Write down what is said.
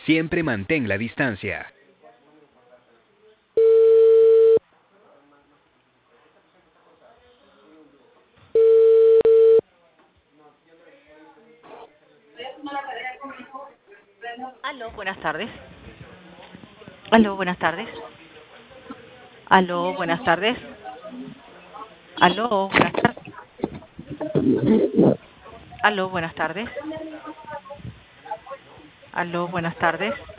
Siempre mantén la distancia. Aló, buenas tardes. Aló, buenas tardes. Aló, buenas tardes. Aló, buenas tardes. Aló, buenas tardes. Aló, buenas tardes.